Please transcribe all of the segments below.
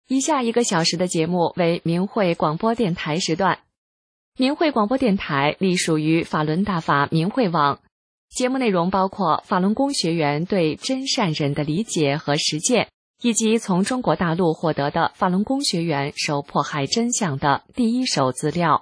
以下1个小时的节目为明慧广播电台时段。明慧广播电台隶属于法轮大法明慧网，节目内容包括法轮功学员对真善忍的理解和实践，以及从中国大陆获得的法轮功学员受迫害真相的第一手资料。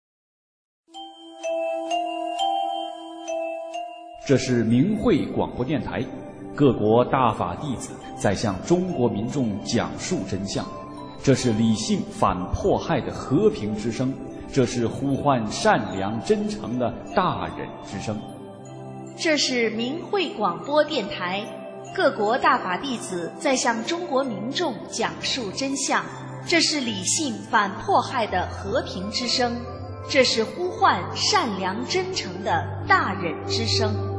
这是明慧广播电台，各国大法弟子在向中国民众讲述真相，这是理性反迫害的和平之声，这是呼唤善良真诚的大忍之声。 这是明慧广播电台，各国大法弟子在向中国民众讲述真相，这是理性反迫害的和平之声，这是呼唤善良真诚的大忍之声。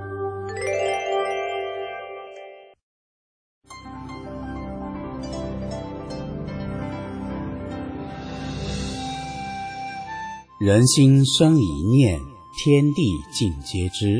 人心生一念，天地尽皆知。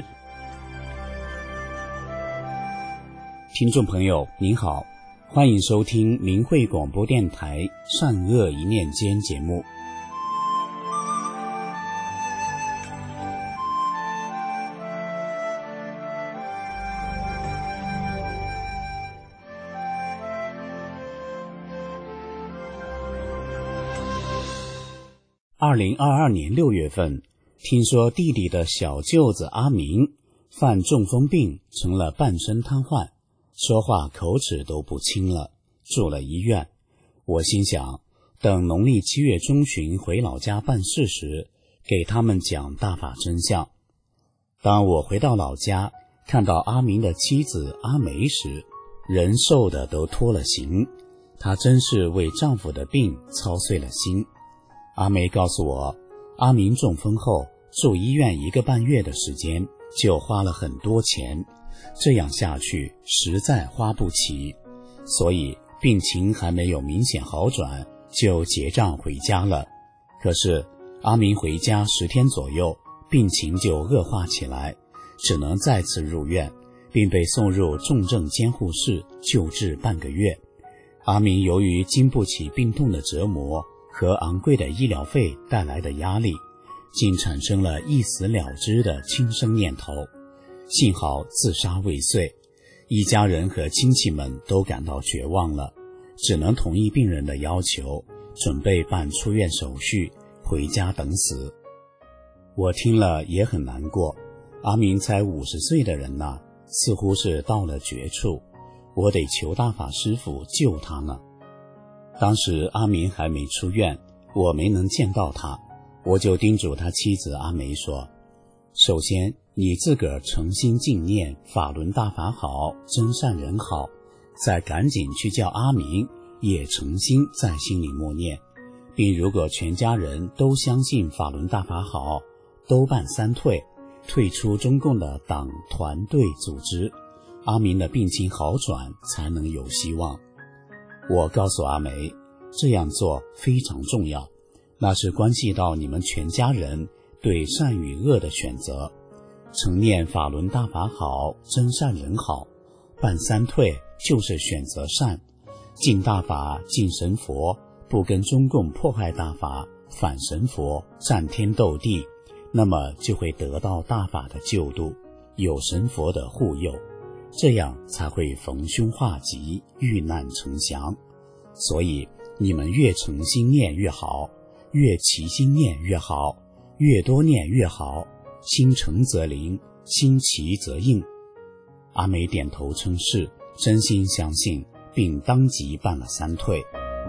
听众朋友您好，欢迎收听明慧广播电台善恶一念间节目。2022年6月份，听说弟弟的小舅子阿明犯中风病，成了半身瘫痪，说话口齿都不清了，住了医院。我心想，等农历7月中旬回老家办事时，给他们讲大法真相。当我回到老家，看到阿明的妻子阿梅时，人瘦的都脱了形，她真是为丈夫的病操碎了心。阿梅告诉我，阿明中风后住医院1个半月的时间，就花了很多钱，这样下去实在花不起，所以病情还没有明显好转，就结账回家了。可是阿明回家10天左右，病情就恶化起来，只能再次入院，并被送入重症监护室救治半个月。阿明由于经不起病痛的折磨和昂贵的医疗费带来的压力，竟产生了一死了之的轻生念头。幸好自杀未遂，一家人和亲戚们都感到绝望了，只能同意病人的要求，准备办出院手续，回家等死。我听了也很难过，阿明才50岁的人呐，似乎是到了绝处，我得求大法师父救他呢。当时阿明还没出院，我没能见到他，我就叮嘱他妻子阿梅说，首先你自个儿诚心敬念法轮大法好，真善人好，再赶紧去叫阿明也诚心在心里默念，并如果全家人都相信法轮大法好，都办3退，退出中共的党团队组织，阿明的病情好转才能有希望。我告诉阿梅，这样做非常重要，那是关系到你们全家人对善与恶的选择。诚念法轮大法好，真善人好，办3退就是选择善，敬大法敬神佛，不跟中共迫害大法反神佛战天斗地，那么就会得到大法的救度，有神佛的护佑，这样才会逢凶化吉，遇难成祥。所以你们越诚心念越好，越齐心念越好，越多念越好，心诚则灵，心齐则应。阿梅点头称是，真心相信，并当即办了3退。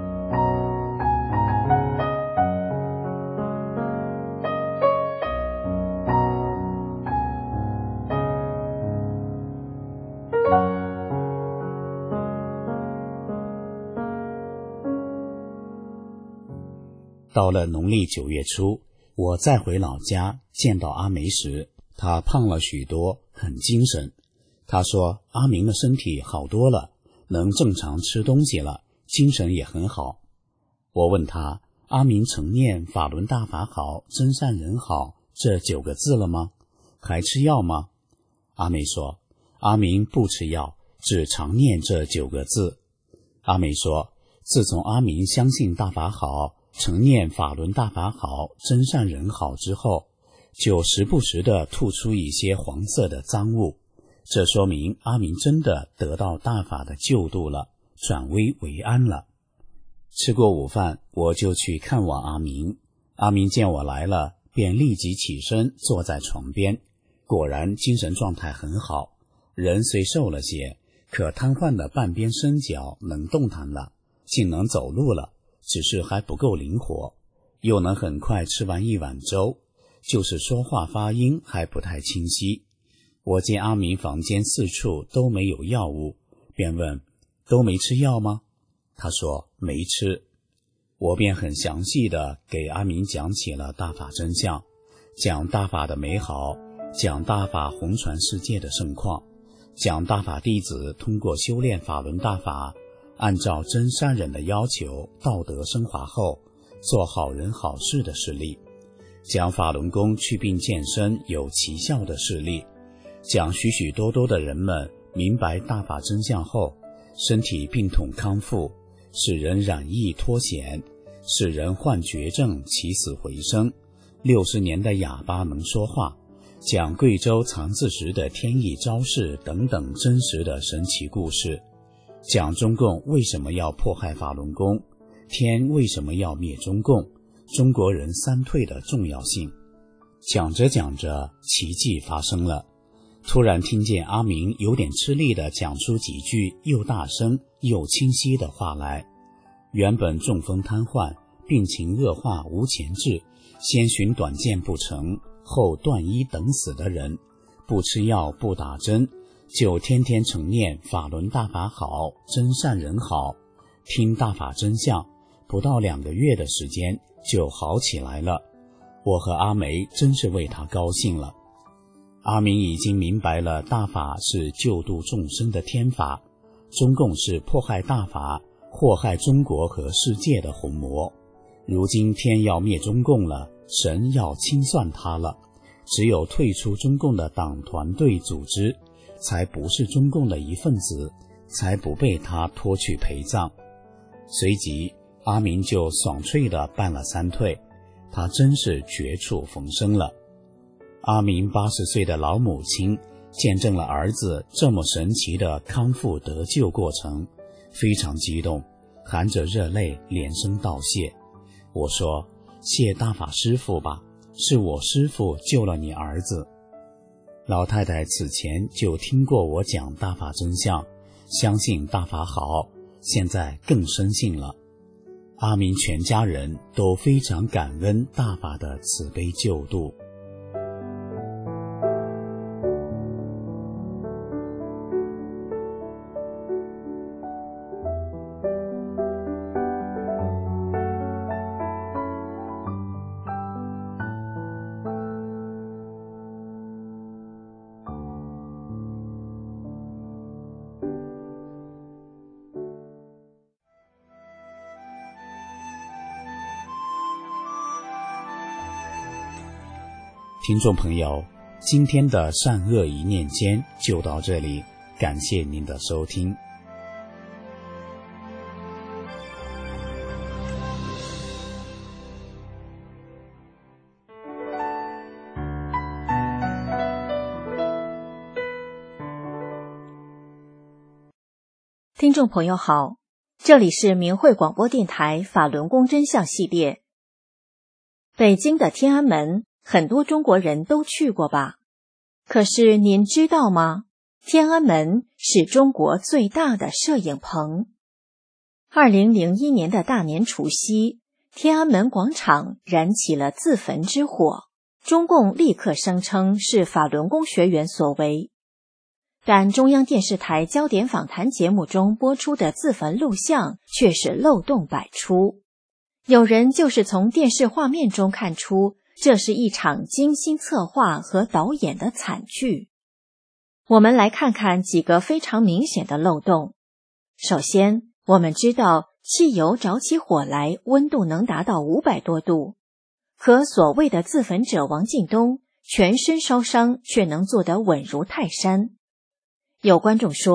到了农历9月初，我再回老家见到阿梅时，她胖了许多，很精神。她说阿明的身体好多了，能正常吃东西了，精神也很好。我问她，阿明曾念法轮大法好，真善人好这9个字了吗？还吃药吗？阿梅说，阿明不吃药，只常念这9个字。阿梅说， 自从阿明相信大法好，承念法轮大法好，真善人好之后，就时不时地吐出一些黄色的脏物，这说明阿明真的得到大法的救度了，转危为安了。吃过午饭，我就去看望阿明。阿明见我来了，便立即起身坐在床边，果然精神状态很好，人虽瘦了些，可瘫痪的半边身脚能动弹了，竟能走路了，只是还不够灵活，又能很快吃完一碗粥，就是说话发音还不太清晰。我见阿明房间四处都没有药物，便问：都没吃药吗？他说没吃。我便很详细地给阿明讲起了大法真相，讲大法的美好，讲大法弘传世界的盛况，讲大法弟子通过修炼法轮大法，按照真善忍的要求，道德升华后做好人好事的事例，讲法轮功祛病健身有奇效的事例，讲许许多多的人们明白大法真相后，身体病痛康复，使人染疫脱险，使人患绝症起死回生，60年的哑巴能说话，讲贵州藏字石的天意招式等等真实的神奇故事，讲中共为什么要迫害法轮功，天为什么要灭中共，中国人三退的重要性。讲着讲着，奇迹发生了，突然听见阿明有点吃力地讲出几句又大声又清晰的话来。原本中风瘫痪，病情恶化无钱治，先寻短见不成，后断医等死的人，不吃药不打针，就天天承念法轮大法好，真善人好，听大法真相，不到2个月的时间就好起来了。我和阿梅真是为他高兴了。阿明已经明白了大法是救度众生的天法，中共是迫害大法，祸害中国和世界的红魔。如今天要灭中共了，神要清算他了，只有退出中共的党团队组织，才不是中共的一份子，才不被他拖去陪葬。随即阿明就爽脆地办了3退，他真是绝处逢生了。阿明80岁的老母亲见证了儿子这么神奇的康复得救过程，非常激动，含着热泪连声道谢。我说：谢大法师父吧，是我师父救了你儿子。老太太此前就听过我讲大法真相，相信大法好，现在更深信了。阿明全家人都非常感恩大法的慈悲救度。听众朋友，今天的善恶一念间就到这里，感谢您的收听。 听众朋友好，这里是明慧广播电台法轮功真相系列。北京的天安门很多中国人都去过吧？可是您知道吗？天安门是中国最大的摄影棚。2001年的大年除夕，天安门广场燃起了自焚之火，中共立刻声称是法轮功学员所为。但中央电视台焦点访谈节目中播出的自焚录像却是漏洞百出。有人就是从电视画面中看出，这是一场精心策划和导演的惨剧。我们来看看几个非常明显的漏洞。首先，我们知道汽油着起火来温度能达到500多度，可所谓的自焚者王进东全身烧伤却能做得稳如泰山。有观众说，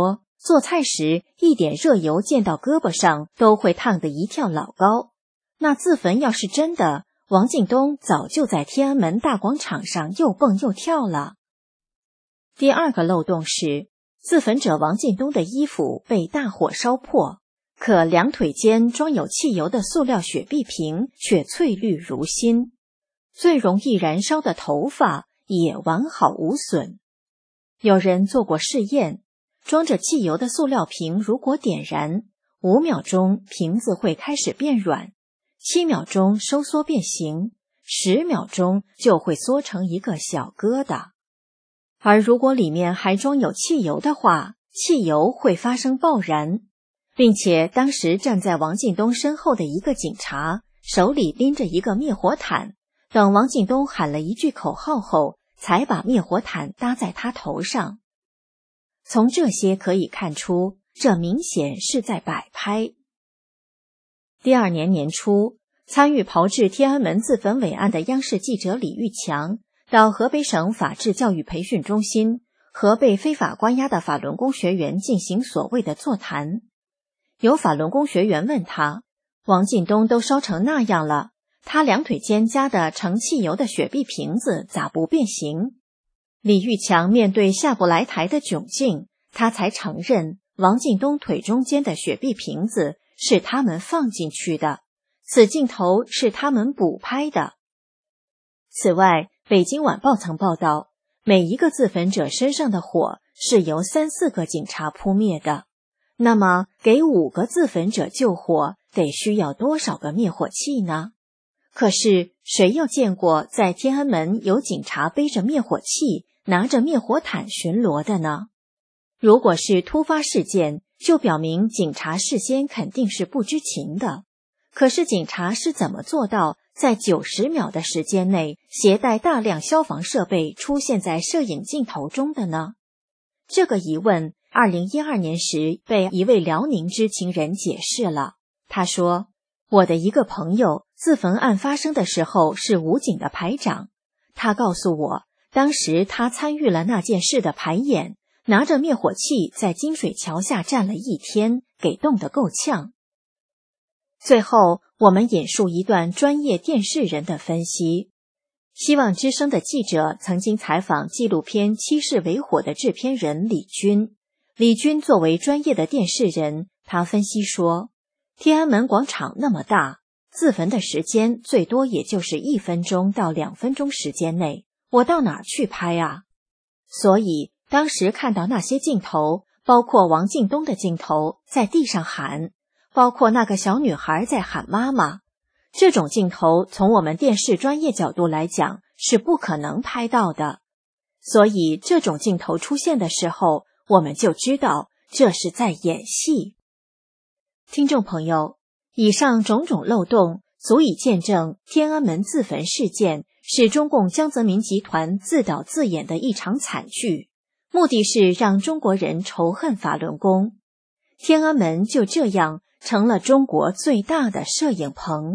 做菜时一点热油溅到胳膊上都会烫得一跳老高。那自焚要是真的，王敬东早就在天安门大广场上又蹦又跳了。第二个漏洞是，自焚者王敬东的衣服被大火烧破，可两腿间装有汽油的塑料雪碧瓶却翠绿如新，最容易燃烧的头发也完好无损。有人做过试验，装着汽油的塑料瓶如果点燃，5秒钟瓶子会开始变软，7秒钟收缩变形，10秒钟就会缩成一个小疙瘩。而如果里面还装有汽油的话，汽油会发生爆燃，并且当时站在王敬东身后的一个警察手里拎着一个灭火毯，等王敬东喊了一句口号后，才把灭火毯搭在他头上。从这些可以看出，这明显是在摆拍。第二年年初，参与炮制天安门自焚伟案的央视记者李玉强到河北省法治教育培训中心和被非法关押的法轮功学员进行所谓的座谈。有法轮功学员问他，王敬东都烧成那样了，他两腿间夹的盛汽油的雪碧瓶子咋不变形？李玉强面对下不来台的窘境，他才承认王敬东腿中间的雪碧瓶子是他们放进去的，此镜头是他们补拍的。此外，北京晚报曾报道，每一个自焚者身上的火是由3、4个警察扑灭的，那么给5个自焚者救火得需要多少个灭火器呢？可是谁又见过在天安门有警察背着灭火器拿着灭火毯巡逻的呢？如果是突发事件，就表明警察事先肯定是不知情的。可是警察是怎么做到在90秒的时间内携带大量消防设备出现在摄影镜头中的呢？这个疑问2012年时被一位辽宁知情人解释了。他说，我的一个朋友自焚案发生的时候是武警的排长，他告诉我，当时他参与了那件事的排演，拿着灭火器在金水桥下站了1天，给冻得够呛。最后，我们引述一段专业电视人的分析。希望之声的记者曾经采访纪录片《七世为火》的制片人李军。李军作为专业的电视人，他分析说，天安门广场那么大，自焚的时间最多也就是1分钟到2分钟时间内，我到哪儿去拍啊？所以当时看到那些镜头，包括王敬东的镜头在地上喊，包括那个小女孩在喊妈妈，这种镜头从我们电视专业角度来讲是不可能拍到的。所以这种镜头出现的时候，我们就知道这是在演戏。听众朋友，以上种种漏洞足以见证天安门自焚事件是中共江泽民集团自导自演的一场惨剧，目的是让中国人仇恨法轮功。天安门就这样成了中国最大的摄影棚。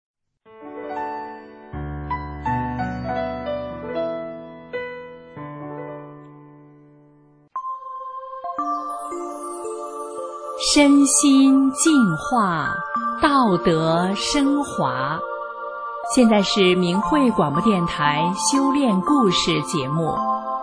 身心净化，道德升华。现在是明慧广播电台修炼故事节目。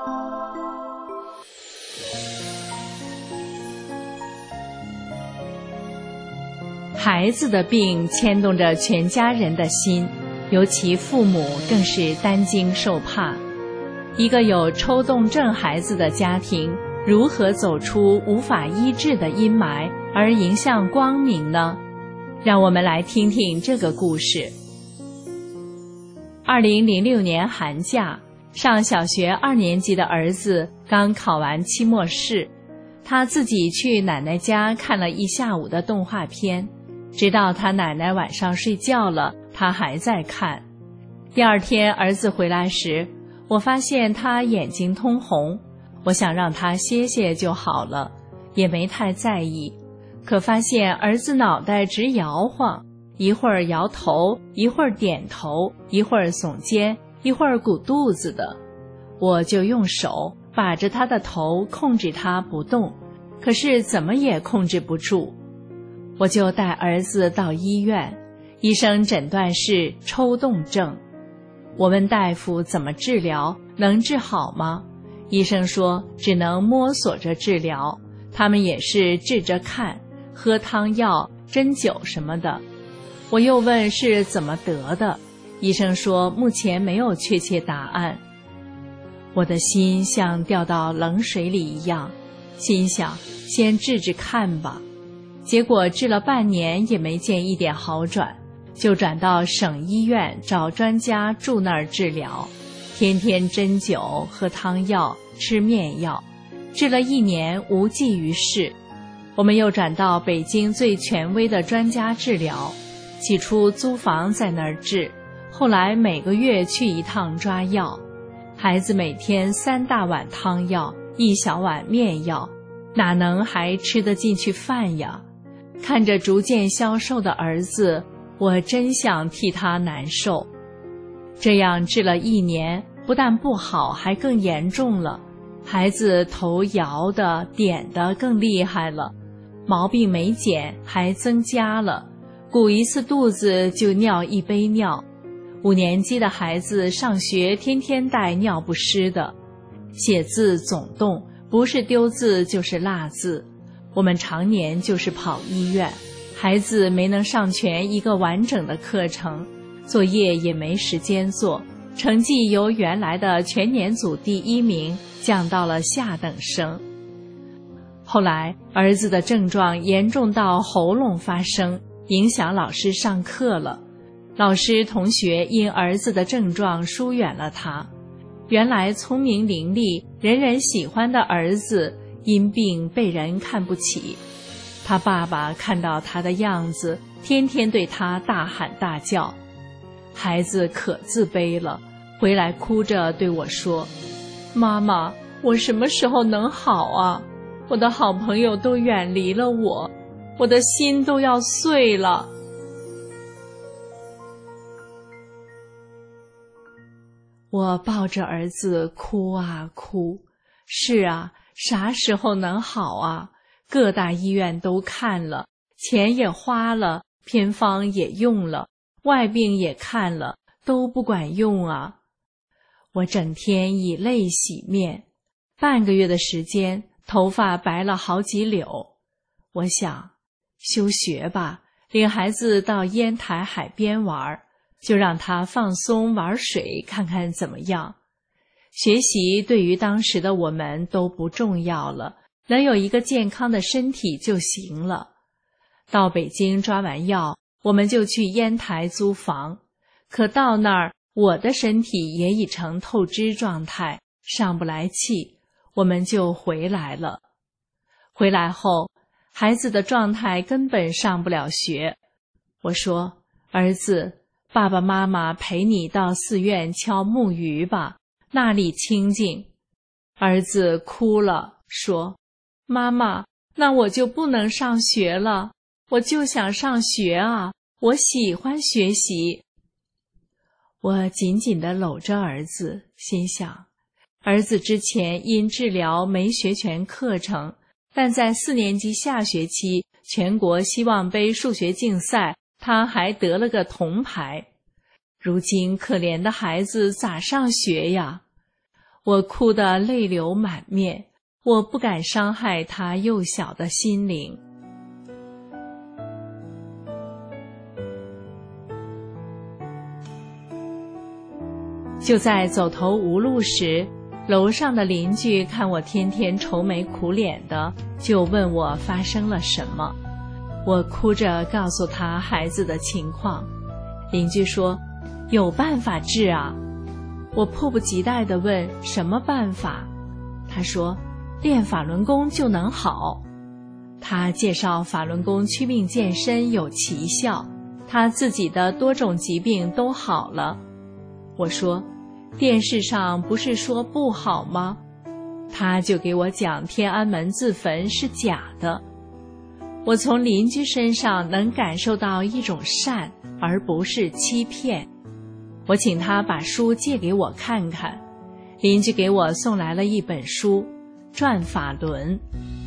孩子的病牵动着全家人的心，尤其父母更是担惊受怕。一个有抽动症孩子的家庭，如何走出无法医治的阴霾而迎向光明呢？让我们来听听这个故事。2006年寒假，上小学2年级的儿子刚考完期末试，他自己去奶奶家看了一下午的动画片，直到他奶奶晚上睡觉了，他还在看。第二天儿子回来时，我发现他眼睛通红，我想让他歇歇就好了，也没太在意。可发现儿子脑袋直摇晃，一会儿摇头，一会儿点头，一会儿耸肩，一会儿鼓肚子的。我就用手把着他的头控制他不动， 可是怎么也控制不住。我就带儿子到医院，医生诊断是抽动症。我问大夫怎么治疗，能治好吗？医生说只能摸索着治疗，他们也是治着看，喝汤药、针灸什么的。我又问是怎么得的，医生说目前没有确切答案。我的心像掉到冷水里一样，心想先治治看吧。结果治了半年也没见一点好转，就转到省医院找专家住那儿治疗，天天针灸、喝汤药、吃面药，治了1年无济于事。我们又转到北京最权威的专家治疗，起初租房在那儿治，后来每个月去一趟抓药。孩子每天3大碗汤药，1小碗面药，哪能还吃得进去饭呀？看着逐渐消瘦的儿子，我真想替他难受。这样治了1年，不但不好，还更严重了。孩子头摇的、点的更厉害了，毛病没减，还增加了，鼓一次肚子就尿1杯尿。5年级的孩子上学天天带尿不湿的，写字总动，不是丢字就是落字。我们常年就是跑医院，孩子没能上全1个完整的课程，作业也没时间做，成绩由原来的全年组第1名降到了下等生。后来儿子的症状严重到喉咙发声，影响老师上课了。老师同学因儿子的症状疏远了他，原来聪明伶俐、人人喜欢的儿子，因病被人看不起。他爸爸看到他的样子，天天对他大喊大叫。孩子可自卑了，回来哭着对我说：“妈妈，我什么时候能好啊？我的好朋友都远离了我，我的心都要碎了。”我抱着儿子哭啊哭，是啊，啥时候能好啊？各大医院都看了，钱也花了，偏方也用了，外病也看了，都不管用啊。我整天以泪洗面，半个月的时间，头发白了好几绺。我想，休学吧，领孩子到烟台海边玩，就让他放松玩水，看看怎么样。学习对于当时的我们都不重要了，能有一个健康的身体就行了。到北京抓完药，我们就去烟台租房，可到那儿，我的身体也已成透支状态，上不来气，我们就回来了。回来后，孩子的状态根本上不了学。我说：“儿子，爸爸妈妈陪你到寺院敲木鱼吧，那里清静。”儿子哭了，说：“妈妈，那我就不能上学了，我就想上学啊，我喜欢学习。”我紧紧地搂着儿子，心想，儿子之前因治疗没学全课程，但在4年级下学期全国希望杯数学竞赛，他还得了个铜牌。如今可怜的孩子咋上学呀？我哭得泪流满面，我不敢伤害他幼小的心灵。就在走投无路时，楼上的邻居看我天天愁眉苦脸的，就问我发生了什么。我哭着告诉他孩子的情况。邻居说：“有办法治啊。”我迫不及待地问：“什么办法？”他说：“练法轮功就能好。”他介绍法轮功祛病健身有奇效，他自己的多种疾病都好了。我说：“电视上不是说不好吗？”他就给我讲天安门自焚是假的。我从邻居身上能感受到一种善，而不是欺骗。我请他把书借给我看看，邻居给我送来了一本书《转法轮》。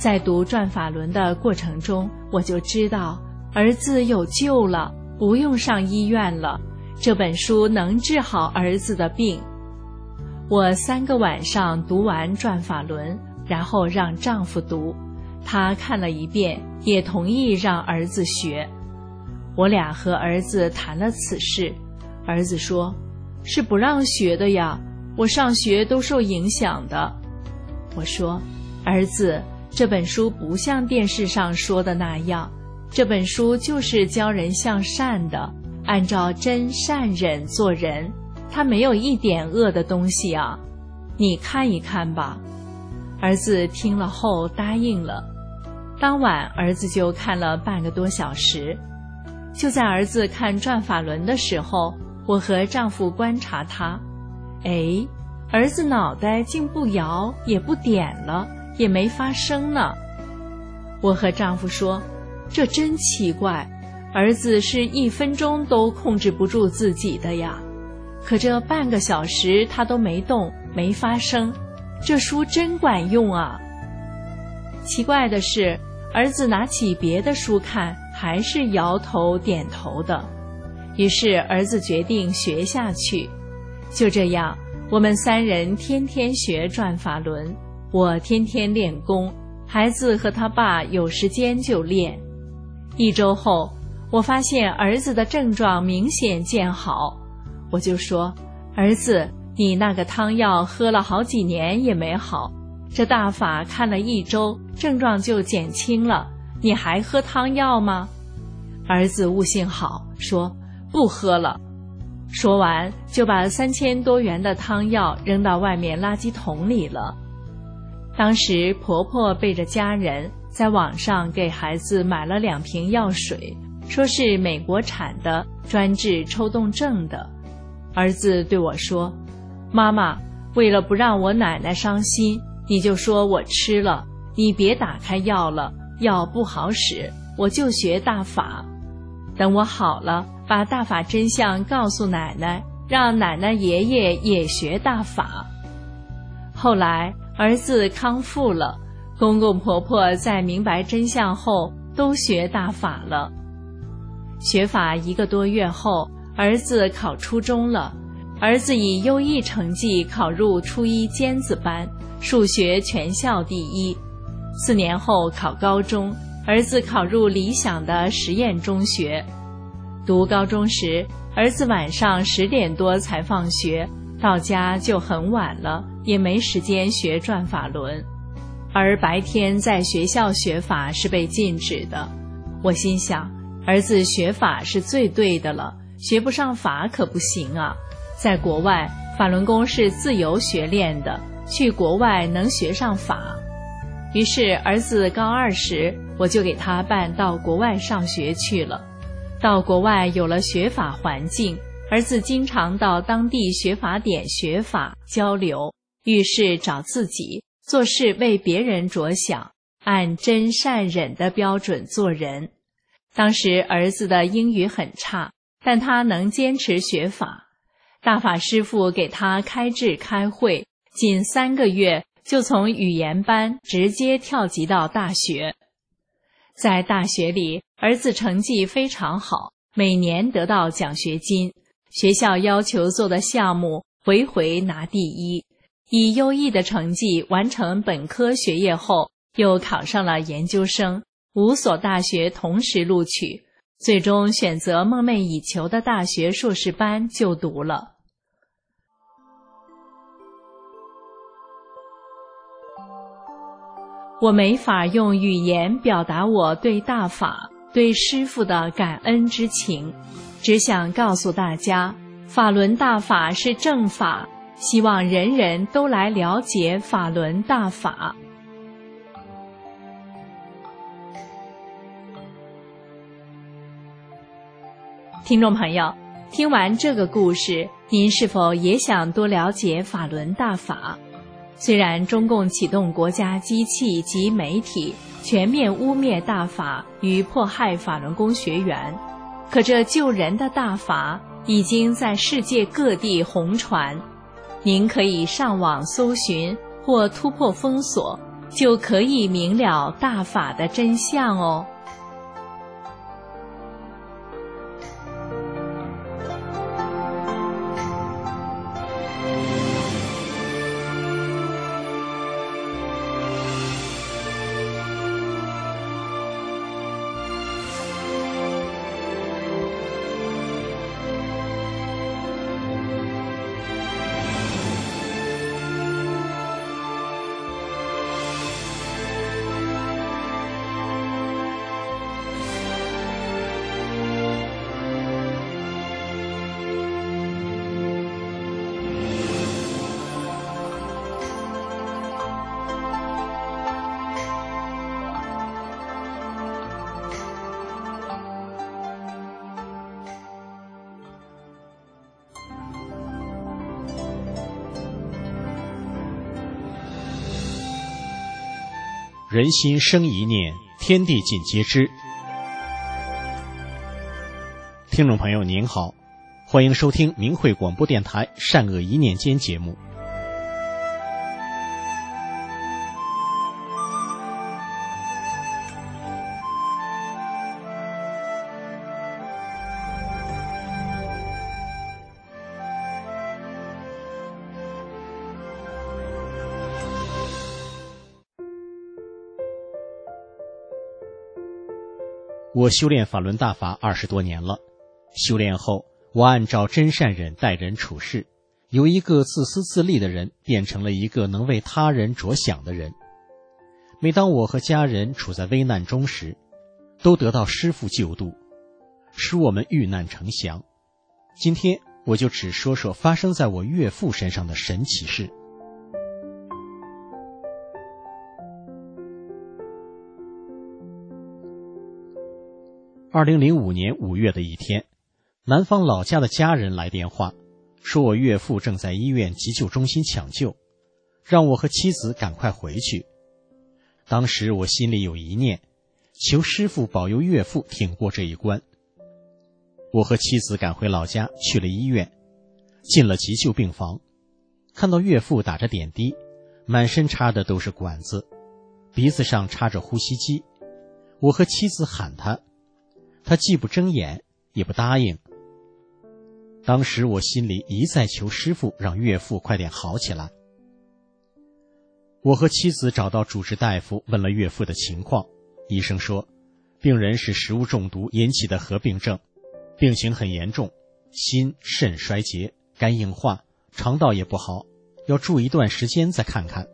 在读转法轮的过程中，我就知道儿子有救了，不用上医院了，这本书能治好儿子的病。我3个晚上读完转法轮，然后让丈夫读，他看了一遍，也同意让儿子学。我俩和儿子谈了此事，儿子说，是不让学的呀，我上学都受影响的。我说，儿子，这本书不像电视上说的那样，这本书就是教人向善的，按照真善忍做人，它没有一点恶的东西啊，你看一看吧。儿子听了后答应了。当晚儿子就看了半个多小时。就在儿子看转法轮的时候，我和丈夫观察他，儿子脑袋竟不摇也不点了，也没发声呢。我和丈夫说，这真奇怪，儿子是1分钟都控制不住自己的呀，可这半个小时他都没动没发声，这书真管用啊。奇怪的是，儿子拿起别的书看，还是摇头点头的。于是儿子决定学下去。就这样，我们3人天天学转法轮，我天天练功，孩子和他爸有时间就练。1周后，我发现儿子的症状明显见好，我就说，儿子，你那个汤药喝了好几年也没好，这大法看了1周，症状就减轻了，你还喝汤药吗？儿子悟性好，说不喝了。说完就把3000多元的汤药扔到外面垃圾桶里了。当时婆婆背着家人在网上给孩子买了2瓶药水，说是美国产的，专治抽动症的。儿子对我说，妈妈，为了不让我奶奶伤心，你就说我吃了，你别打开药了，药不好使，我就学大法。等我好了，把大法真相告诉奶奶，让奶奶爷爷也学大法。后来儿子康复了，公公婆婆在明白真相后都学大法了。学法1个多月后，儿子考初中了，儿子以优异成绩考入初1尖子班，数学全校第1。4年后考高中，儿子考入理想的实验中学。读高中时，儿子晚上10点多才放学，到家就很晚了，也没时间学转法轮。而白天在学校学法是被禁止的。我心想，儿子学法是最对的了，学不上法可不行啊。在国外，法轮功是自由学练的，去国外能学上法。于是儿子高2时，我就给他办到国外上学去了。到国外有了学法环境，儿子经常到当地学法点学法交流，遇事找自己，做事为别人着想，按真善忍的标准做人。当时儿子的英语很差，但他能坚持学法。大法师父给他开智开会，仅3个月就从语言班直接跳级到大学。在大学里，儿子成绩非常好，每年得到奖学金，学校要求做的项目回回拿第1。以优异的成绩完成本科学业后，又考上了研究生，5所大学同时录取，最终选择梦寐以求的大学硕士班就读了。我没法用语言表达我对大法、对师父的感恩之情，只想告诉大家，法轮大法是正法，希望人人都来了解法轮大法。听众朋友，听完这个故事，您是否也想多了解法轮大法？虽然中共启动国家机器及媒体全面污蔑大法与迫害法轮功学员，可这救人的大法已经在世界各地红传。您可以上网搜寻或突破封锁， 就可以明了大法的真相哦。 人心生一念，天地尽皆知。听众朋友您好，欢迎收听明慧广播电台善恶一念间节目。我修炼法轮大法20多年了，修炼后，我按照真善忍待人处事，由一个自私自利的人变成了一个能为他人着想的人。每当我和家人处在危难中时，都得到师父救度，使我们遇难成祥。今天我就只说说发生在我岳父身上的神奇事。2005年5月的一天，南方老家的家人来电话，说我岳父正在医院急救中心抢救，让我和妻子赶快回去。当时我心里有一念，求师父保佑岳父挺过这一关。我和妻子赶回老家，去了医院，进了急救病房，看到岳父打着点滴，满身插的都是管子，鼻子上插着呼吸机。我和妻子喊他，他既不睁眼也不答应。当时我心里一再求师父让岳父快点好起来。我和妻子找到主治大夫，问了岳父的情况。医生说，病人是食物中毒引起的合并症，病情很严重，心肾衰竭，肝硬化，肠道也不好，要住一段时间再看看。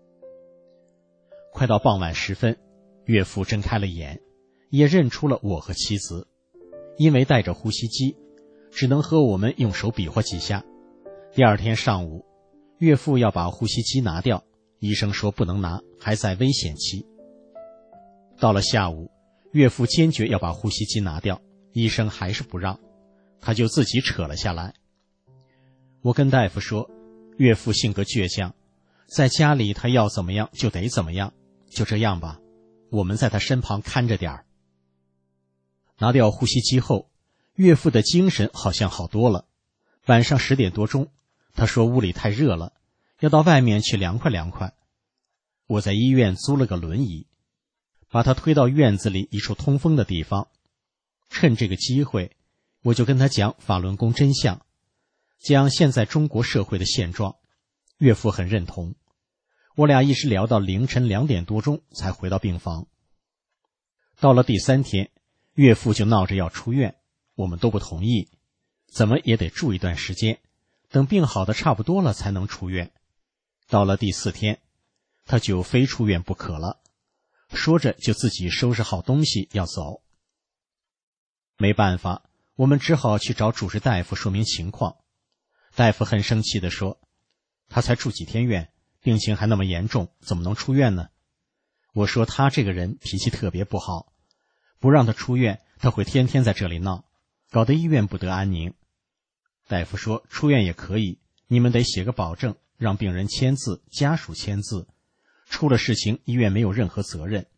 快到傍晚时分，岳父睁开了眼，也认出了我和妻子，因为带着呼吸机，只能和我们用手比划几下。第二天上午，岳父要把呼吸机拿掉，医生说不能拿，还在危险期。到了下午，岳父坚决要把呼吸机拿掉，医生还是不让，他就自己扯了下来。我跟大夫说，岳父性格倔强，在家里他要怎么样就得怎么样，就这样吧，我们在他身旁看着点儿。拿掉呼吸机后，岳父的精神好像好多了。晚上10点多钟，他说屋里太热了，要到外面去凉快凉快。我在医院租了个轮椅，把他推到院子里一处通风的地方。趁这个机会，我就跟他讲法轮功真相，讲现在中国社会的现状。岳父很认同，我俩一直聊到凌晨2点多钟才回到病房。到了第3天，岳父就闹着要出院，我们都不同意，怎么也得住一段时间，等病好的差不多了才能出院。到了第4天，他就非出院不可了，说着就自己收拾好东西要走。没办法，我们只好去找主治大夫说明情况。大夫很生气地说，他才住几天院，病情还那么严重，怎么能出院呢？我说他这个人脾气特别不好，不让他出院，他会天天在这里闹，搞得医院不得安宁。大夫说出院也可以，你们得写个保证，让病人签字，家属签字，出了事情医院没有任何责任。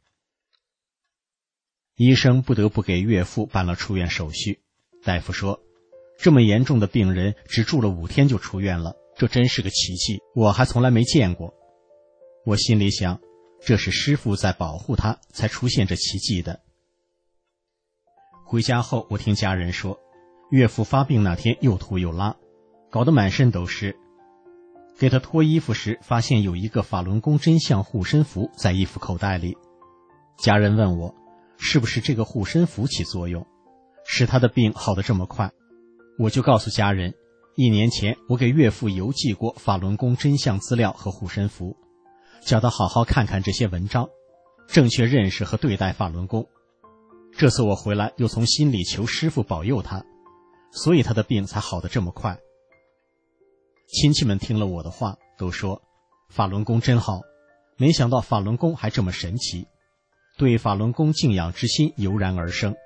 医生不得不给岳父办了出院手续。大夫说，这么严重的病人只住了5天就出院了，这真是个奇迹，我还从来没见过。我心里想， 这是师父在保护他，才出现这奇迹的。回家后，我听家人说，岳父发病那天又吐又拉，搞得满身都是。给他脱衣服时，发现有一个法轮功真相护身符在衣服口袋里。家人问我，是不是这个护身符起作用，使他的病好得这么快？我就告诉家人，1年前我给岳父邮寄过法轮功真相资料和护身符，叫他好好看看这些文章，正确认识和对待法轮功。这次我回来又从心里求师父保佑他，所以他的病才好得这么快。亲戚们听了我的话，都说法轮功真好，没想到法轮功还这么神奇，对法轮功敬仰之心油然而生。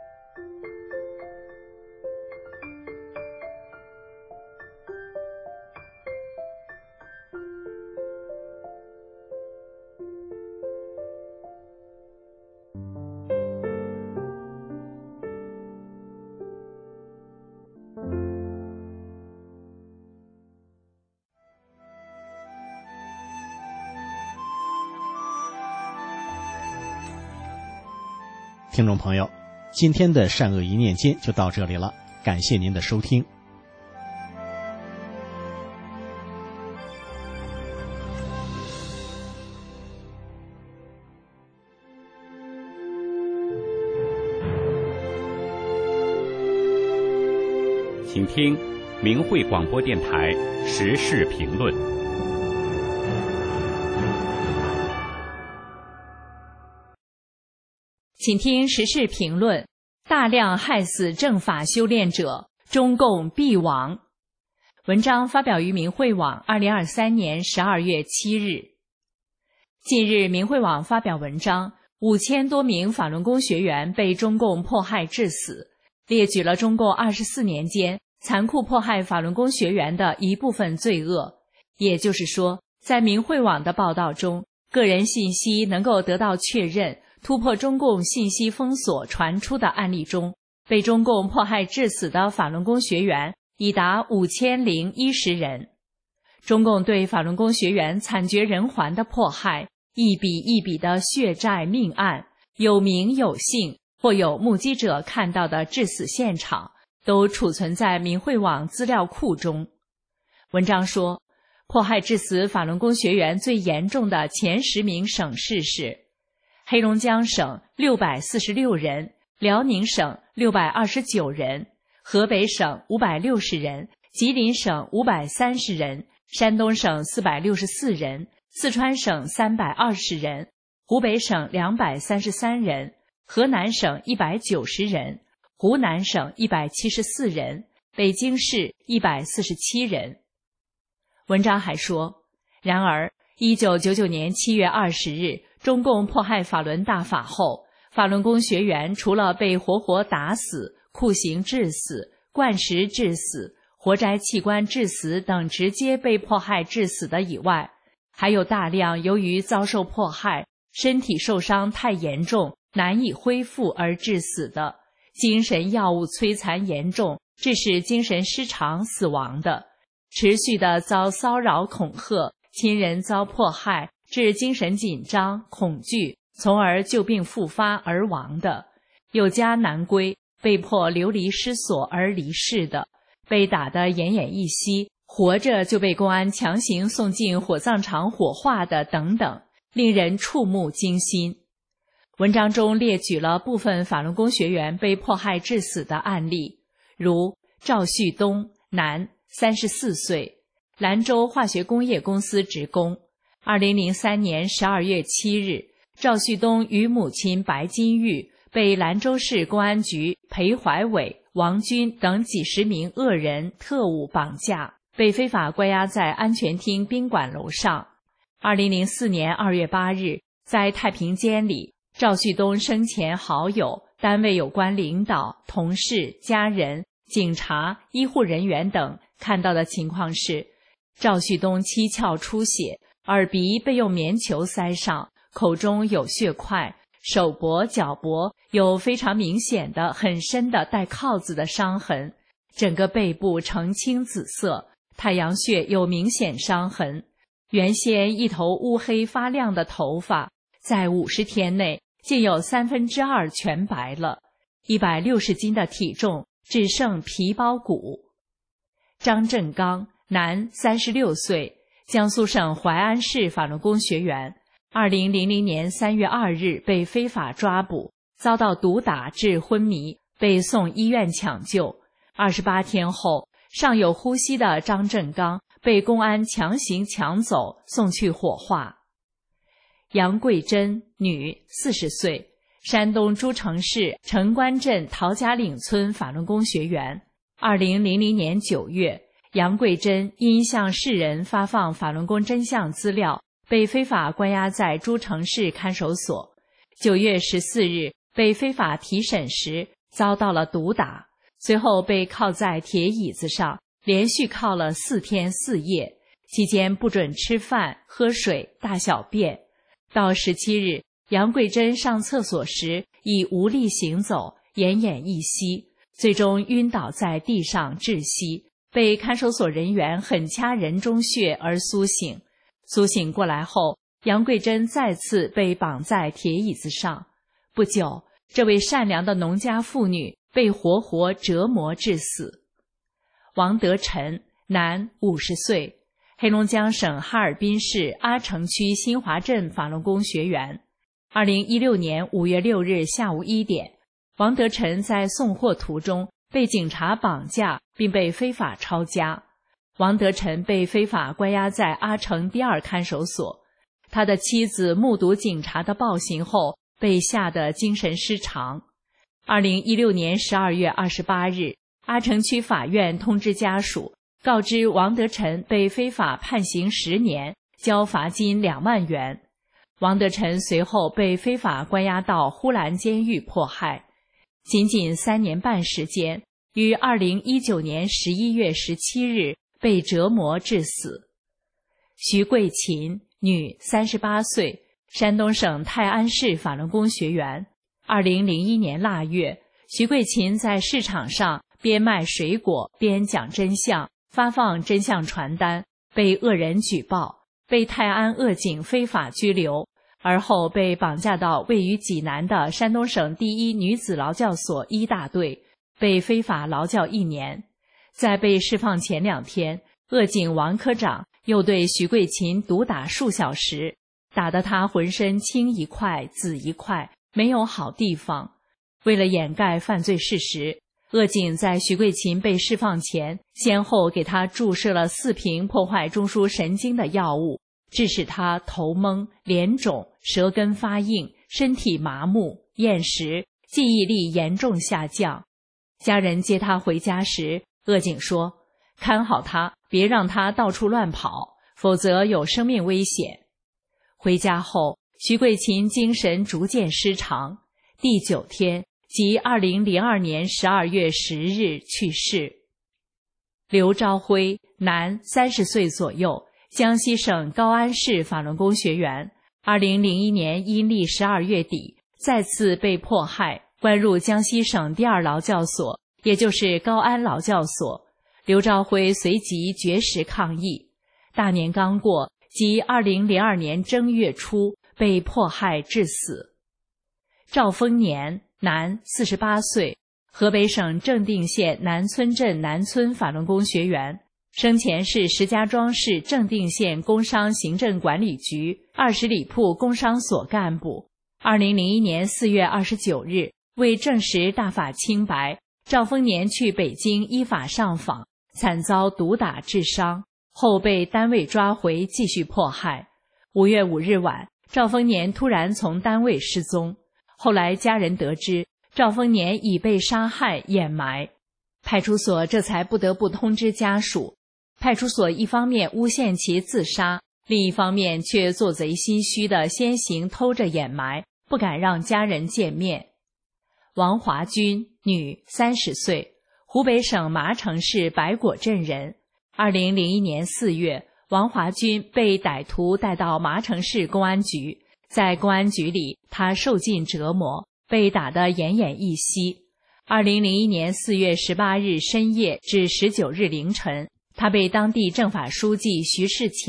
听众朋友，今天的善恶一念间就到这里了，感谢您的收听。 请听明慧广播电台时事评论。 请听时事评论：大量害死正法修炼者，中共必亡。文章发表于明慧网2023年12月7日。近日，明慧网发表文章，5000多名法轮功学员被中共迫害致死，列举了中共24年间残酷迫害法轮功学员的一部分罪恶。也就是说，在明慧网的报道中，个人信息能够得到确认，突破中共信息封锁传出的案例中，被中共迫害致死的法轮功学员已达5010人。中共对法轮功学员惨绝人寰的迫害，一笔一笔的血债命案，有名有姓或有目击者看到的致死现场，都储存在明慧网资料库中。文章说，迫害致死法轮功学员最严重的前10名省市是黑龙江省646人，辽宁省629人，河北省560人，吉林省530人，山东省464人，四川省320人，湖北省233人，河南省190人，湖南省174人，北京市147人。文章还说，然而1999年7月20日，中共迫害法轮大法后，法轮功学员除了被活活打死、酷刑致死、灌食致死、活摘器官致死等直接被迫害致死的以外，还有大量由于遭受迫害，身体受伤太严重，难以恢复而致死的，精神药物摧残严重，致使精神失常死亡的，持续的遭骚扰恐吓，亲人遭迫害致精神紧张、恐惧，从而旧病复发而亡的，有家难归，被迫流离失所而离世的，被打得奄奄一息，活着就被公安强行送进火葬场火化的等等，令人触目惊心。文章中列举了部分法轮功学员被迫害致死的案例，如赵旭东，男，34岁，兰州化学工业公司职工。2003年12月7日，赵旭东与母亲白金玉被兰州市公安局裴怀伟、王军等几十名恶人特务绑架，被非法关押在安全厅宾馆楼上。2004年2月8日，在太平间里，赵旭东生前好友、单位有关领导、同事、家人、警察、医护人员等看到的情况是，赵旭东七窍出血，耳鼻被用棉球塞上，口中有血块，手脖、脚脖有非常明显的很深的带铐子的伤痕，整个背部呈青紫色，太阳穴有明显伤痕， 原先一头乌黑发亮的头发，在50天内竟有2/3全白了，160斤的体重只剩皮包骨。张振刚，男，36岁，江苏省淮安市法轮功学员，2000年3月2日被非法抓捕，遭到毒打致昏迷，被送医院抢救。28天后，尚有呼吸的张振刚被公安强行抢走，送去火化。杨桂珍，女，40岁，山东诸城市城关镇陶家岭村法轮功学员。2000年9月，杨桂珍因向世人发放法轮功真相资料，被非法关押在诸城市看守所。9月14日被非法提审时遭到了毒打，随后被铐在铁椅子上，连续铐了4天4夜，期间不准吃饭、喝水、大小便。到17日，杨桂珍上厕所时已无力行走，奄奄一息，最终晕倒在地上窒息，被看守所人员狠掐人中穴而苏醒。苏醒过来后，杨桂珍再次被绑在铁椅子上。不久，这位善良的农家妇女被活活折磨致死。王德臣，男，50岁，黑龙江省哈尔滨市阿城区新华镇法轮功学员。2016年5月6日下午1点，王德臣在送货途中被警察绑架，并被非法抄家。王德臣被非法关押在阿城第2看守所。他的妻子目睹警察的暴行后，被吓得精神失常。2016年12月28日，阿城区法院通知家属，告知王德臣被非法判刑10年，交罚金2万元。王德臣随后被非法关押到呼兰监狱迫害，仅仅3年半时间，于2019年11月17日被折磨致死。徐桂琴，女，38岁，山东省泰安市法轮功学员。2001年腊月，徐桂琴在市场上边卖水果边讲真相，发放真相传单，被恶人举报，被泰安恶警非法拘留，而后被绑架到位于济南的山东省第1女子劳教所1大队，被非法劳教1年。在被释放前2天，恶警王科长又对徐桂琴毒打数小时，打得她浑身青一块紫一块，没有好地方。为了掩盖犯罪事实，恶警在徐桂琴被释放前，先后给她注射了4瓶破坏中枢神经的药物，致使她头懵、脸肿、舌根发硬、身体麻木、厌食、记忆力严重下降。家人接她回家时，恶警说：“看好她，别让她到处乱跑，否则有生命危险。”回家后，徐桂琴精神逐渐失常，第9天，即2002年12月10日去世。刘朝辉，男，30岁左右，江西省高安市法轮功学员。2001年阴历12月底，再次被迫害，关入江西省第2劳教所，也就是高安劳教所。刘朝辉随即绝食抗议。大年刚过，即2002年正月初，被迫害致死。赵丰年，男，48岁，河北省正定县南村镇南村法轮功学员，生前是石家庄市正定县工商行政管理局20里铺工商所干部。2001年4月29日，为证实大法清白，赵丰年去北京依法上访，惨遭毒打致伤，后被单位抓回继续迫害。5月5日晚，赵丰年突然从单位失踪，后来家人得知赵丰年已被杀害掩埋，派出所这才不得不通知家属。派出所一方面诬陷其自杀，另一方面却做贼心虚的先行偷着掩埋，不敢让家人见面。王华军，女，30岁，湖北省麻城市白果镇人。2001年4月，王华军被歹徒带到麻城市公安局，在公安局里，他受尽折磨，被打得奄奄一息。2001年4月18日深夜至19日凌晨，他被当地政法书记徐世前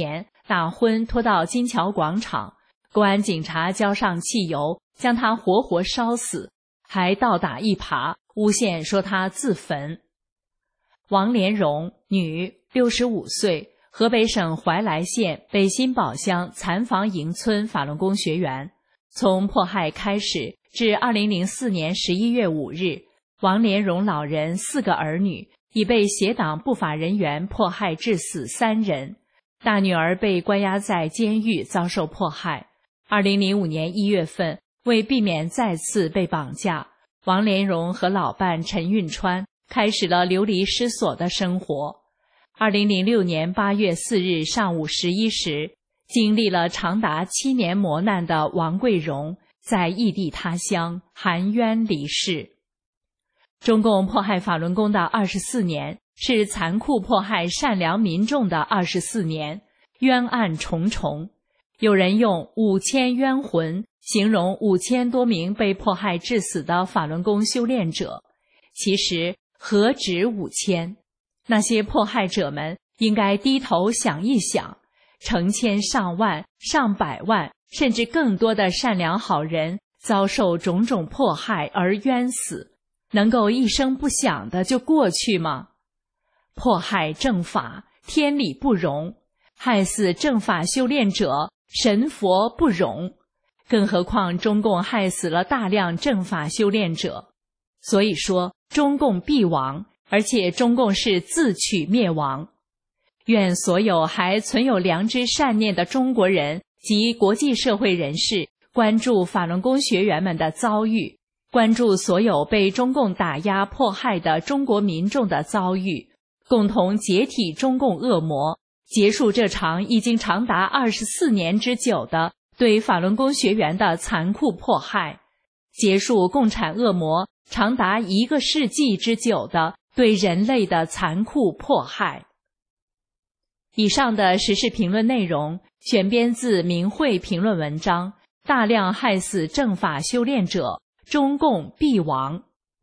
大婚拖到金桥广场，公安警察浇上汽油，将他活活烧死，还倒打一耙，诬陷说他自焚。王莲蓉，女，65岁，河北省怀来县北辛堡乡残房营村法轮功学员。从迫害开始至2004年11月5日，王莲蓉老人4个儿女已被邪党不法人员迫害致死3人，大女儿被关押在监狱遭受迫害。2005年1月份，为避免再次被绑架，王莲蓉和老伴陈运川开始了流离失所的生活。2006年8月4日上午11时，经历了长达7年磨难的王桂荣在异地他乡含冤离世。中共迫害法轮功的24年，是残酷迫害善良民众的24年，冤案重重。有人用5000冤魂形容5000多名被迫害致死的法轮功修炼者，其实何止5000？那些迫害者们应该低头想一想，成千上万、上百万，甚至更多的善良好人遭受种种迫害而冤死，能够一声不响的就过去吗？迫害正法，天理不容；害死正法修炼者，神佛不容。更何况中共害死了大量正法修炼者。所以说，中共必亡，而且中共是自取灭亡。愿所有还存有良知善念的中国人及国际社会人士关注法轮功学员们的遭遇，关注所有被中共打压迫害的中国民众的遭遇，共同解体中共恶魔，结束这场已经长达24年之久的对法轮功学员的残酷迫害，结束共产恶魔长达1个世纪之久的对人类的残酷迫害。以上的时事评论内容选编自明慧评论文章，大量害死正法修炼者，中共必亡。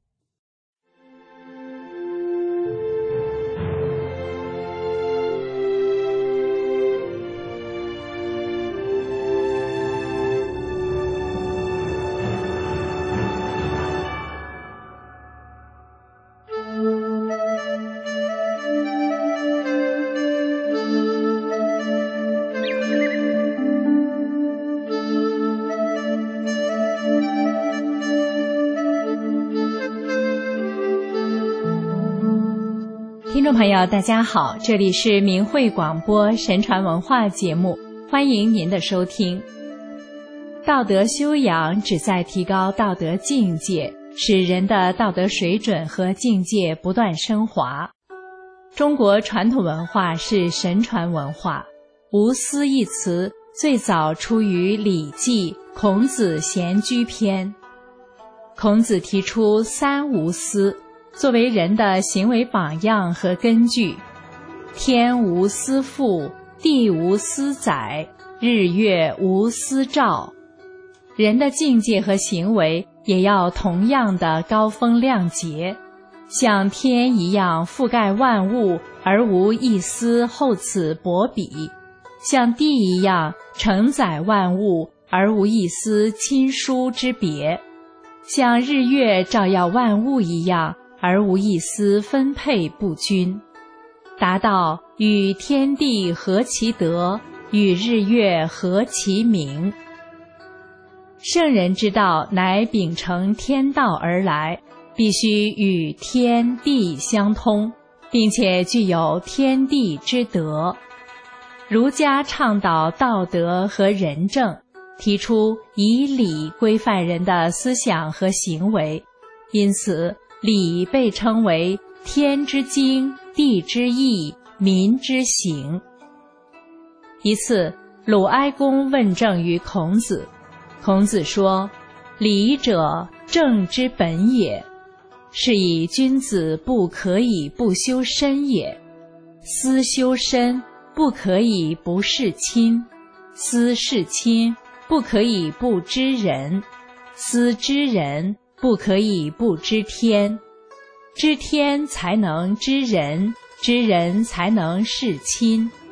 听众朋友大家好，这里是明慧广播神传文化节目，欢迎您的收听。道德修养旨在提高道德境界，使人的道德水准和境界不断升华。中国传统文化是神传文化，无私一词最早出于《礼记·孔子闲居篇》。孔子提出3无私，作为人的行为榜样和根据。天无私覆，地无私载，日月无私照。人的境界和行为也要同样的高风亮节，像天一样覆盖万物而无一丝厚此薄彼，像地一样承载万物而无一丝亲疏之别，像日月照耀万物一样而无一丝分配不均，达到与天地合其德，与日月合其明。圣人之道乃秉承天道而来，必须与天地相通，并且具有天地之德。儒家倡导道德和仁政，提出以礼规范人的思想和行为，因此礼被称为天之经，地之义，民之行。一次，鲁哀公问政于孔子，孔子说：礼者，政之本也，是以君子不可以不修身也。思修身，不可以不事亲；思事亲，不可以不知人；思知人，不可以不知天。知天才能知人，知人才能事亲，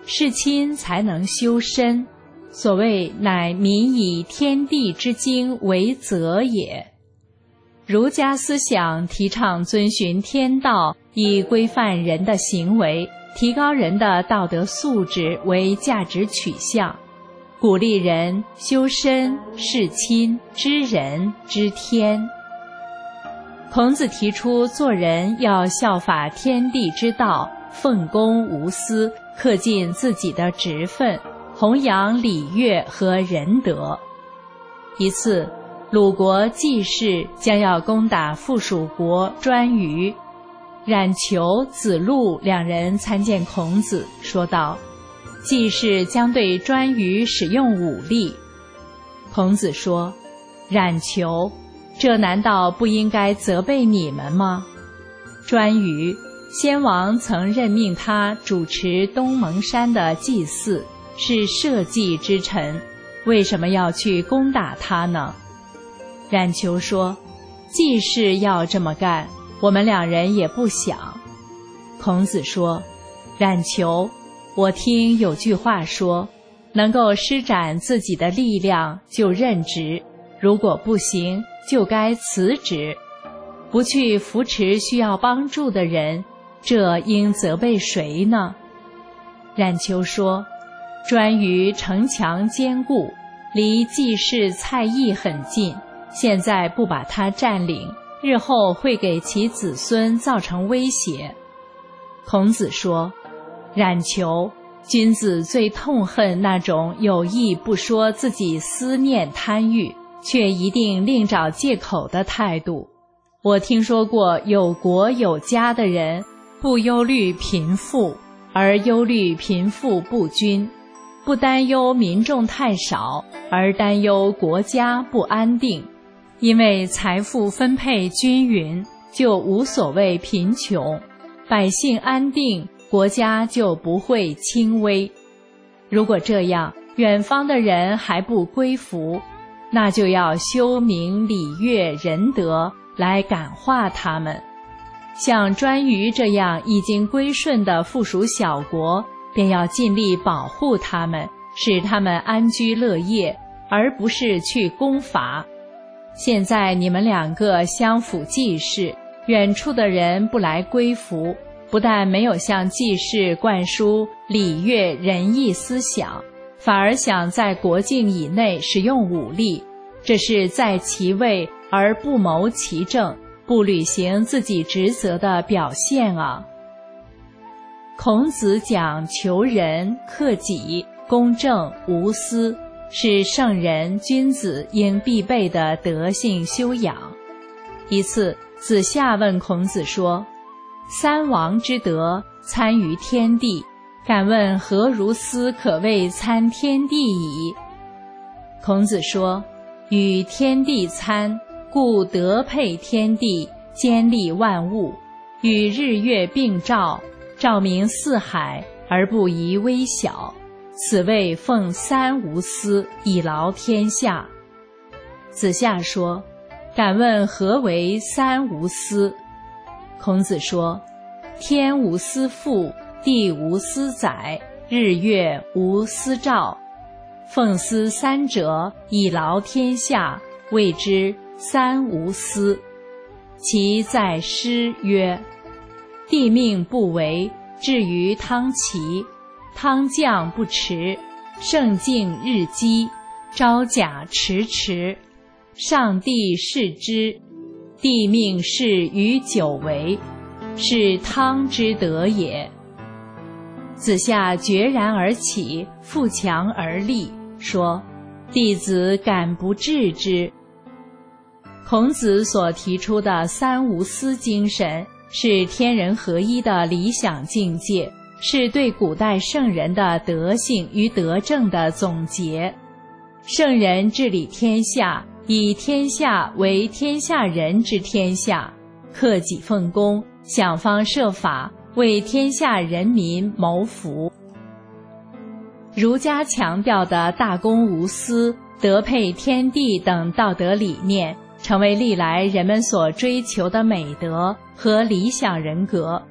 事亲才能修身。所谓乃民以天地之经为则也。儒家思想提倡遵循天道，以规范人的行为，提高人的道德素质为价值取向，鼓励人修身、事亲、知人、知天。孔子提出做人要效法天地之道，奉公无私，恪尽自己的职分，弘扬礼乐和仁德。一次，鲁国季氏将要攻打附属国颛臾，冉求、子路两人参见孔子，说道：季氏将对颛臾使用武力。孔子说：冉求，这难道不应该责备你们吗？颛臾，先王曾任命他主持东蒙山的祭祀，是社稷之臣，为什么要去攻打他呢？冉求说：季氏要这么干，我们两人也不想。孔子说：冉求，我听有句话说，能够施展自己的力量就任职，如果不行就该辞职。不去扶持需要帮助的人，这应责备谁呢？冉求说：颛臾城墙坚固，离季氏蔡邑很近，现在不把它占领，日后会给其子孙造成威胁。孔子说：冉求，君子最痛恨那种有意不说自己思念贪欲，却一定另找借口的态度。我听说过有国有家的人，不忧虑贫富，而忧虑贫富不均；不担忧民众太少，而担忧国家不安定。因为财富分配均匀，就无所谓贫穷，百姓安定，国家就不会轻微。如果这样，远方的人还不归服，那就要修明礼乐仁德来感化他们。像颛臾这样已经归顺的附属小国，便要尽力保护他们，使他们安居乐业，而不是去攻伐。现在你们两个相辅济世，远处的人不来归服，不但没有向季氏灌输礼乐仁义思想，反而想在国境以内使用武力，这是在其位而不谋其政，不履行自己职责的表现啊。孔子讲求仁、克己、公正、无私，是圣人君子应必备的德性修养。一次，子夏问孔子说：三王之德，参于天地，敢问何如斯可谓参天地矣？孔子说：与天地参，故德配天地，兼利万物，与日月并照，照明四海，而不遗微小，此谓奉三无私，以劳天下。子夏说：敢问何为三无私？孔子说：天无私覆，地无私载，日月无私照，奉司三者，以劳天下，谓之三无私。其在诗曰：地命不为，至于汤齐，汤降不迟，盛敬日积，朝甲迟迟，上帝视之，地命是于久违，是汤之德也。子夏决然而起，负墙而立，说：弟子敢不治之。孔子所提出的三无私精神，是天人合一的理想境界，是对古代圣人的德性与德政的总结。圣人治理天下，以天下为天下人之天下，克己奉公，想方设法为天下人民谋福。儒家强调的大公无私、德配天地等道德理念，成为历来人们所追求的美德和理想人格，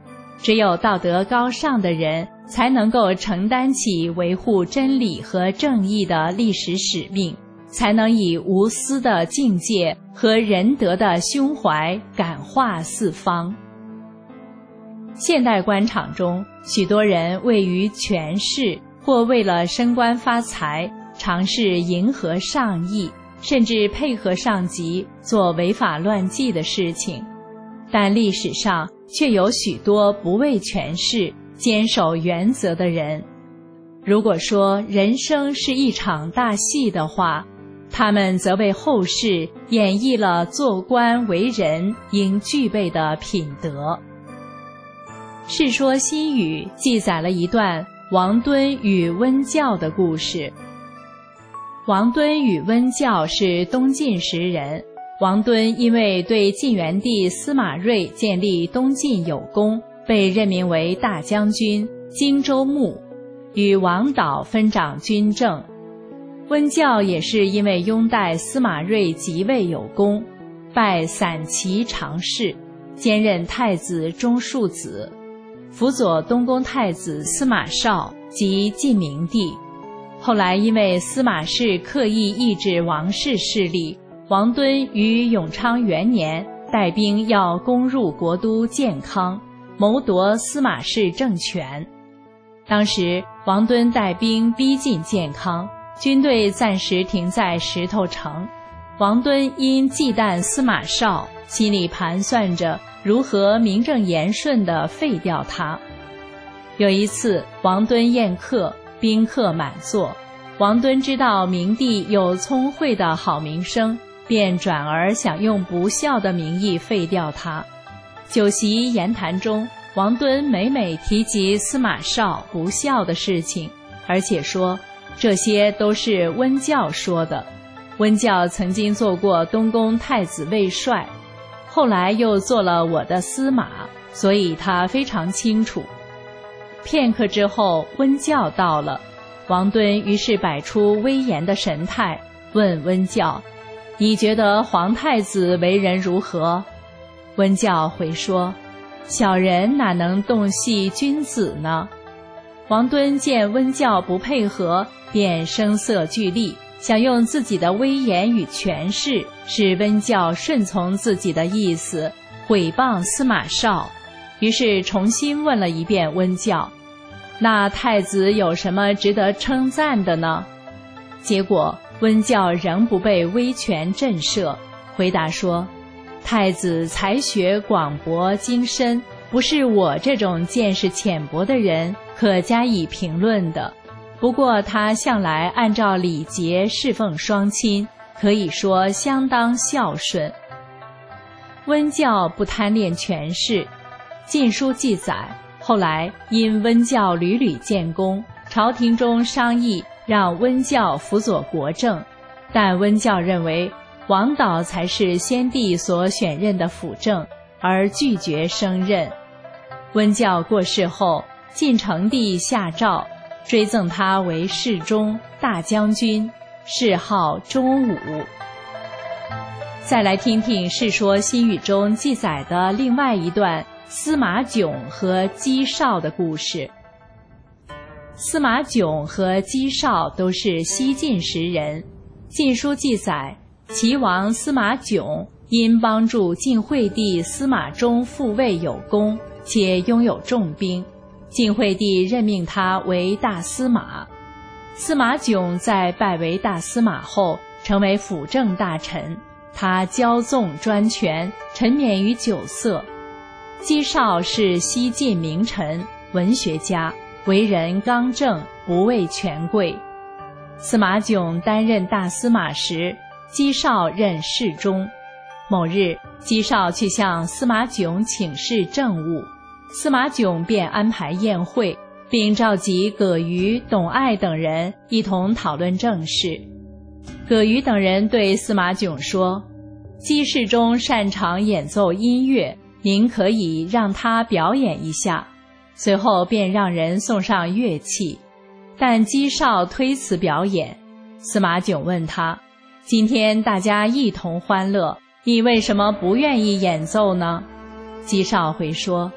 只有道德高尚的人才能够承担起维护真理和正义的历史使命，才能以无私的境界和仁德的胸怀感化四方。现代官场中，许多人为于权势或为了升官发财，尝试迎合上意，甚至配合上级做违法乱纪的事情。但历史上却有许多不为权势、坚守原则的人。如果说人生是一场大戏的话，他们则为后世演绎了做官为人应具备的品德。《世说新语》记载了一段王敦与温教的故事。王敦与温教是东晋时人，王敦因为对晋元帝司马睿建立东晋有功，被任命为大将军、荆州牧，与王导分掌军政。温教也是因为拥戴司马睿即位有功，拜散骑常侍，兼任太子中庶子，辅佐东宫太子司马绍及晋明帝。后来因为司马氏刻意抑制王室势力，王敦于永昌元年带兵要攻入国都建康，谋夺司马氏政权。当时王敦带兵逼近建康，军队暂时停在石头城。王敦因忌惮司马绍，心里盘算着如何名正言顺地废掉他。有一次王敦宴客，宾客满座，王敦知道明帝有聪慧的好名声，便转而想用不孝的名义废掉他。酒席言谈中，王敦每每提及司马绍不孝的事情，而且说这些都是温教说的。温教曾经做过东宫太子卫帅，后来又做了我的司马，所以他非常清楚。片刻之后，温教到了，王敦于是摆出威严的神态，问温教：“你觉得皇太子为人如何？”温教回说：“小人哪能洞悉君子呢？”王敦见温教不配合，便声色俱厉，想用自己的威严与权势使温教顺从自己的意思，毁谤司马绍。于是重新问了一遍温教：“那太子有什么值得称赞的呢？”结果温教仍不被威权震慑，回答说：“太子才学广博精深，不是我这种见识浅薄的人可加以评论的。不过他向来按照礼节侍奉双亲，可以说相当孝顺。”温教不贪恋权势，《晋书》记载，后来因温教屡屡建功，朝廷中商议让温教辅佐国政，但温教认为王导才是先帝所选任的辅政，而拒绝升任。温教过世后，晋成帝下诏追赠他为侍中、大将军，谥号忠武。再来听听《世说新语》中记载的另外一段司马囧和姬绍的故事。司马囧和姬绍都是西晋时人，《晋书》记载，齐王司马囧因帮助晋惠帝司马衷复位有功，且拥有重兵，晋惠帝任命他为大司马。司马囧在拜为大司马后，成为辅政大臣，他骄纵专权，沉湎于酒色。姬绍是西晋名臣、文学家，为人刚正，不畏权贵。司马囧担任大司马时，姬绍任侍中。某日，姬绍去向司马囧请示政务，司马囧便安排宴会，并召集葛瑜、董爱等人一同讨论政事。葛瑜等人对司马囧说：“姬侍中擅长演奏音乐，您可以让他表演一下。”随后便让人送上乐器，但姬绍推辞表演。司马囧问他：“今天大家一同欢乐，你为什么不愿意演奏呢？”姬绍回说：“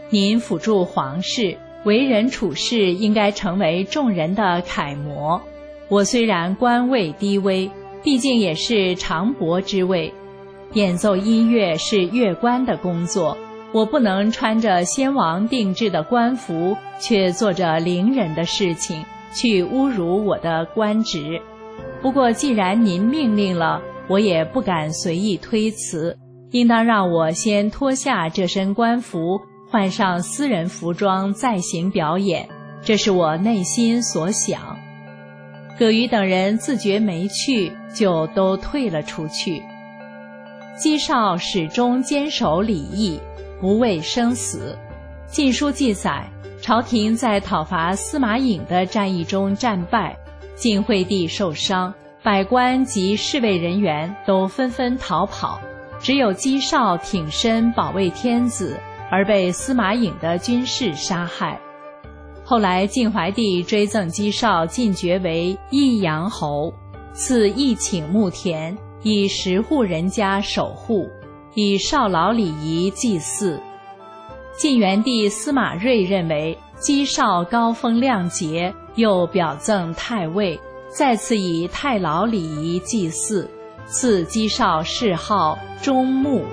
您辅助皇室，为人处事应该成为众人的楷模。我虽然官位低微，毕竟也是常伯之位。演奏音乐是乐官的工作，我不能穿着先王定制的官服，却做着伶人的事情，去侮辱我的官职。不过既然您命令了，我也不敢随意推辞，应当让我先脱下这身官服，换上私人服装再行表演，这是我内心所想。葛瑜等人自觉没趣，就都退了出去。姬少始终坚守礼义，不畏生死。晋书记载，朝廷在讨伐司马颖的战役中战败，晋惠帝受伤，百官及侍卫人员都纷纷逃跑，只有姬少挺身保卫天子，而被司马颖的军士杀害。后来晋怀帝追赠姬少晋爵为益阳侯，赐义顷牧田，以10户人家守护，以少老礼仪祭祀。晋元帝司马睿认为姬少高风亮节，又表赠太尉，再次以太老礼仪祭祀，赐姬少谥号忠牧。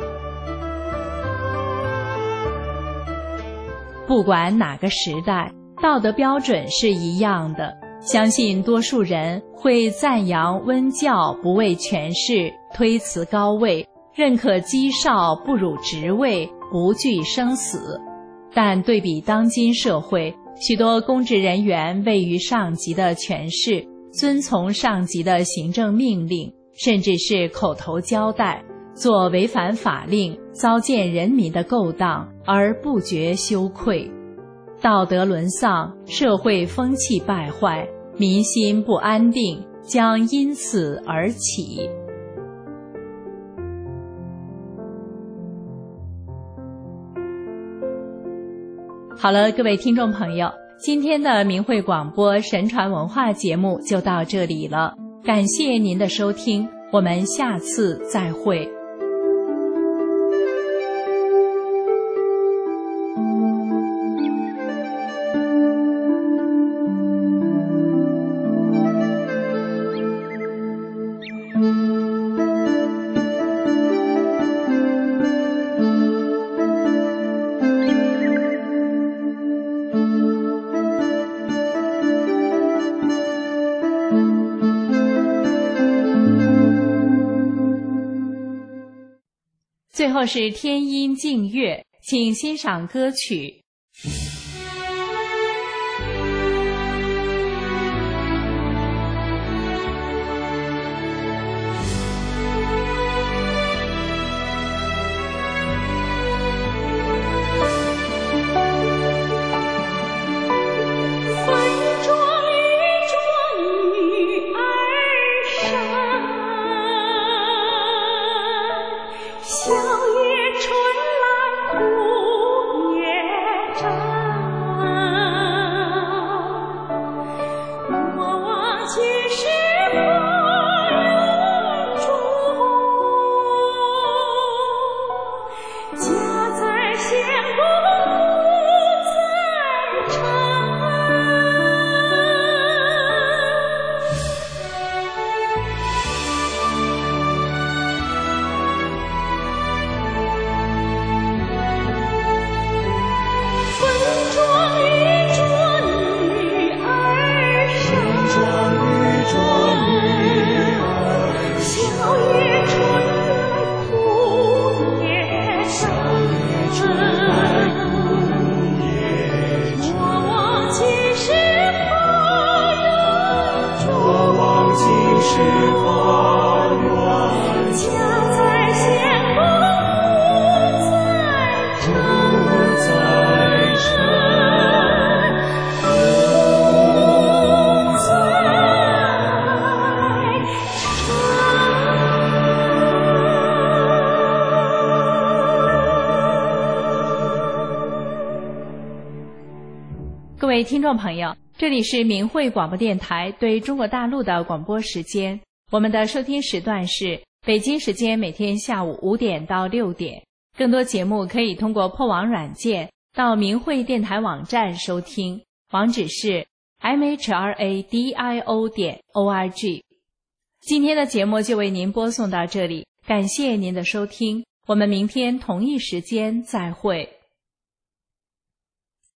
不管哪个时代，道德标准是一样的，相信多数人会赞扬温教，不为权势，推辞高位，认可姬少不辱职位，不惧生死。但对比当今社会，许多公职人员位于上级的权势，遵从上级的行政命令，甚至是口头交代，做违反法令、糟践人民的勾当，而不觉羞愧。道德沦丧，社会风气败坏，民心不安定，将因此而起。好了，各位听众朋友，今天的明慧广播神传文化节目就到这里了，感谢您的收听，我们下次再会。最后是天音静乐，请欣赏歌曲。各位听众朋友，这里是明慧广播电台对中国大陆的广播时间，我们的收听时段是北京时间每天下午5点到6点。更多节目可以通过破网软件到明慧电台网站收听，网址是 mhradio.org。 今天的节目就为您播送到这里，感谢您的收听，我们明天同一时间再会。